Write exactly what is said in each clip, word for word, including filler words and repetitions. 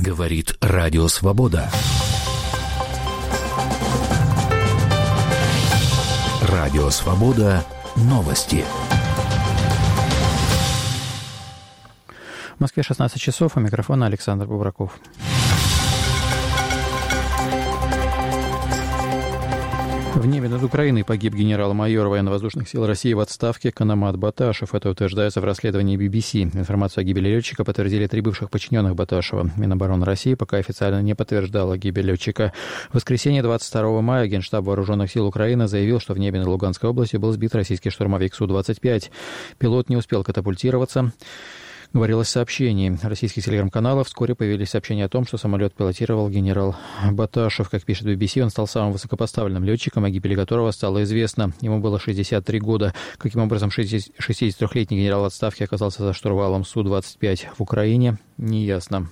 Говорит Радио Свобода. Радио Свобода. Новости. В Москве шестнадцать часов, у микрофона Александр Бубраков. В небе над Украиной погиб генерал-майор военно-воздушных сил России в отставке Канамат Баташев. Это утверждается в расследовании би би си. Информацию о гибели летчика подтвердили три бывших подчиненных Баташева. Минобороны России пока официально не подтверждала гибель летчика. В воскресенье двадцать второго мая Генштаб Вооруженных сил Украины заявил, что в небе над Луганской областью был сбит российский штурмовик Су двадцать пять. Пилот не успел катапультироваться. Говорилось в сообщении российских телеграм-каналов. Вскоре появились сообщения о том, что самолет пилотировал генерал Баташев. Как пишет би би си, он стал самым высокопоставленным летчиком, о гибели которого стало известно. Ему было шестьдесят три года. Каким образом шестидесятитрёхлетний генерал в отставке оказался за штурвалом Су двадцать пять в Украине, неясно.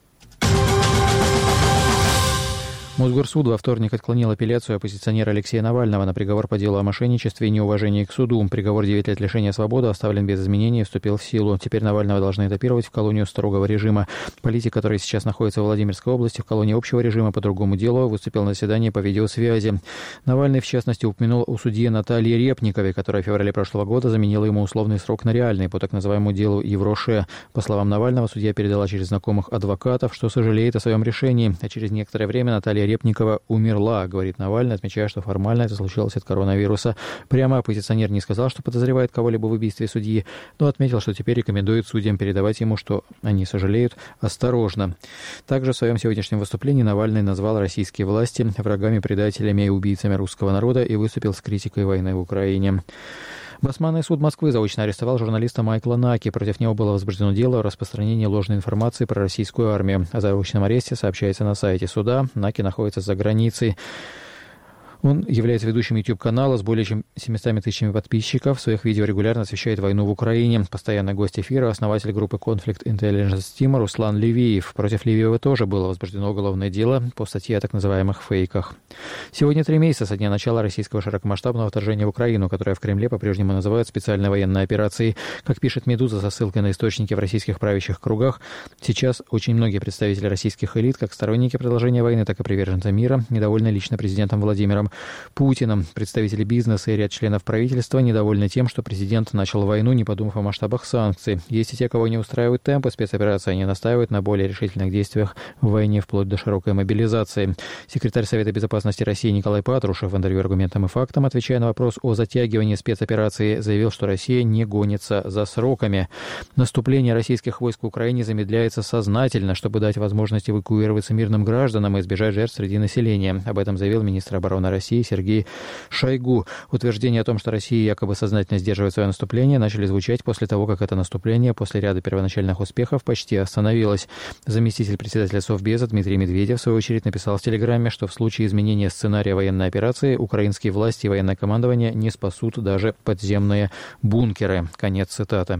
Мосгорсуд во вторник отклонил апелляцию оппозиционера Алексея Навального на приговор по делу о мошенничестве и неуважении к суду. Приговор девять лет лишения свободы оставлен без изменений и вступил в силу. Теперь Навального должны этапировать в колонию строгого режима. Политик, который сейчас находится в Владимирской области, в колонии общего режима по другому делу, выступил на заседании по видеосвязи. Навальный, в частности, упомянул о судье Наталье Репниковой, которая в феврале прошлого года заменила ему условный срок на реальный по так называемому делу Евроше. По словам Навального, судья передала через знакомых адвокатов, что сожалеет о своем решении. А через некоторое время Наталья Репникова умерла, говорит Навальный, отмечая, что формально это случилось от коронавируса. Прямо оппозиционер не сказал, что подозревает кого-либо в убийстве судьи, но отметил, что теперь рекомендует судьям передавать ему, что они сожалеют, осторожно. Также в своем сегодняшнем выступлении Навальный назвал российские власти врагами, предателями и убийцами русского народа и выступил с критикой войны в Украине. Басманный суд Москвы заочно арестовал журналиста Майкла Наки. Против него было возбуждено дело о распространении ложной информации про российскую армию. О заочном аресте сообщается на сайте суда. Наки находится за границей. Он является ведущим YouTube-канала с более чем семьюстами тысячами подписчиков. В своих видео регулярно освещает войну в Украине. Постоянный гость эфира, основатель группы Conflict Intelligence Team Руслан Левиев. Против Левиева тоже было возбуждено уголовное дело по статье о так называемых фейках. Сегодня три месяца со дня начала российского широкомасштабного вторжения в Украину, которое в Кремле по-прежнему называют специальной военной операцией. Как пишет «Медуза» со ссылкой на источники в российских правящих кругах, сейчас очень многие представители российских элит, как сторонники продолжения войны, так и приверженцы мира, недовольны лично президентом Владимиром Путиным. Представители бизнеса и ряд членов правительства недовольны тем, что президент начал войну, не подумав о масштабах санкций. Есть и те, кого не устраивают темпы спецоперации, они настаивают на более решительных действиях в войне, вплоть до широкой мобилизации. Секретарь Совета безопасности России Николай Патрушев в интервью «Аргументам и фактам», отвечая на вопрос о затягивании спецоперации, заявил, что Россия не гонится за сроками. Наступление российских войск в Украине замедляется сознательно, чтобы дать возможность эвакуироваться мирным гражданам и избежать жертв среди населения. Об этом заявил министр обороны России Сергей Шойгу. Утверждения о том, что Россия якобы сознательно сдерживает свое наступление, начали звучать после того, как это наступление после ряда первоначальных успехов почти остановилось. Заместитель председателя Совбеза Дмитрий Медведев, в свою очередь, написал в Телеграме, что в случае изменения сценария военной операции украинские власти и военное командование не спасут даже подземные бункеры. Конец цитаты.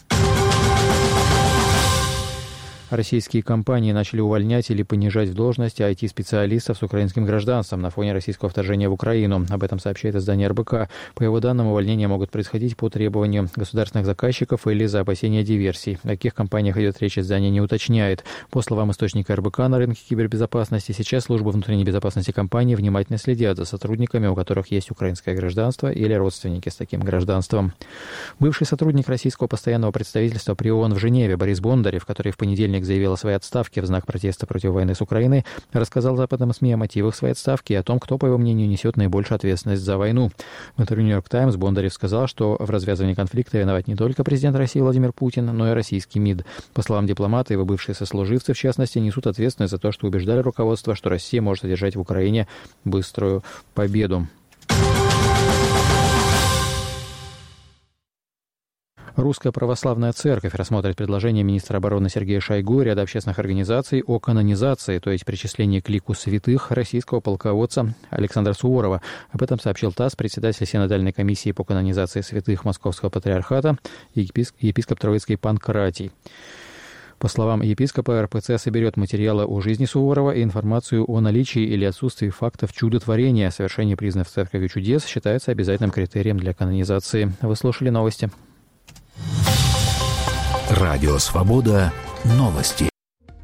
Российские компании начали увольнять или понижать в должности ай ти-специалистов с украинским гражданством на фоне российского вторжения в Украину. Об этом сообщает издание эр бэ ка. По его данным, увольнения могут происходить по требованию государственных заказчиков или за опасения диверсий. О каких компаниях идет речь, издание не уточняет. По словам источника эр бэ ка на рынке кибербезопасности, сейчас службы внутренней безопасности компании внимательно следят за сотрудниками, у которых есть украинское гражданство или родственники с таким гражданством. Бывший сотрудник российского постоянного представительства при ООН в Женеве Борис Бондарев, который в понедельник заявил о своей отставке в знак протеста против войны с Украиной, рассказал западным СМИ о мотивах своей отставки и о том, кто, по его мнению, несет наибольшую ответственность за войну. В интервью «Нью-Йорк Таймс» Бондарев сказал, что в развязывании конфликта виноват не только президент России Владимир Путин, но и российский МИД. По словам дипломата, его бывшие сослуживцы, в частности, несут ответственность за то, что убеждали руководство, что Россия может одержать в Украине быструю победу. Русская православная церковь рассмотрит предложение министра обороны Сергея Шойгу и ряда общественных организаций о канонизации, то есть причислении к лику святых российского полководца Александра Суворова. Об этом сообщил ТАСС председатель Синодальной комиссии по канонизации святых Московского патриархата епископ, епископ Троицкий Панкратий. По словам епископа, эр пэ цэ соберет материалы о жизни Суворова и информацию о наличии или отсутствии фактов чудотворения. Совершение признанных церковью чудес считается обязательным критерием для канонизации. Вы слушали новости. Радио Свобода. Новости.